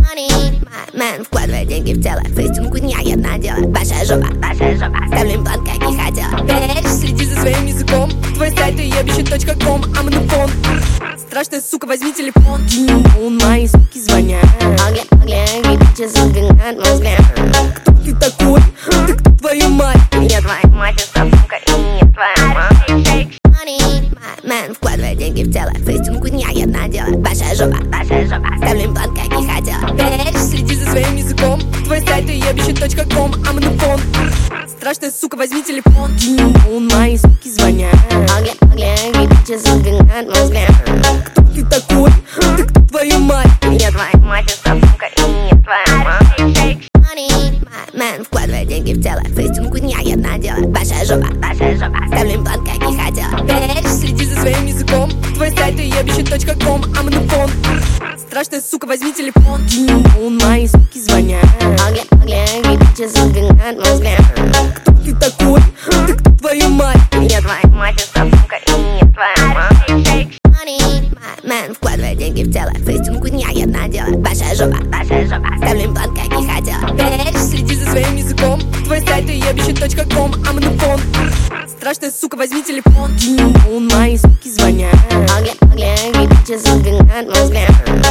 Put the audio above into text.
Мэн, вкладывая деньги в тело, фейстинг хуйня, одна дело. Большая жопа, ставим план, как и хотела. Следи за своим языком, твой сайт уебище.ком, амнефон. Страшная сука, возьми телефон. Мои суки звонят. Огляни, бичи, загоняют мой взгляд. Кто ты такой? Ты кто, твою мать? Я твоя мать, сука, и не твоя мать. Мэн, вкладывая деньги в тело, фейстинг хуйня, одна дело. Большая жопа, ставим план, как и хотела. Следи за своим языком, твой сайт уебище.ком, амнефон. Страшная сука, возьми телефон. Мои суки звонят. Огляни, бичи, загоняют мой взгляд. Кто ты такой? Ты кто, твою мать? Я твоя мать, сука, и не твоя мать. Мэн, вкладывая деньги в тело, фейстинг хуйня, одна дело. Большая жопа, ставим план, как и хотела. Следи за своим языком, твой сайт уебище.ком, амнефон. Страшная сука, возьми телефон. Мои суки звонят. Огляни, бичи, загоняют мой взгляд. Кто ты такой? Ты кто, твою мать? Я твоя мать, сука, и не твоя мать. Мэн, вкладывая деньги в тело, фейстинг хуйня, одна дело. Большая жопа, ставим план, как и хотела. Следи за своим языком, твой сайт уебище.ком, амнефон. Страшная сука, возьми телефон. Мои суки звонят. Огляни, бичи, загоняют мой взгляд.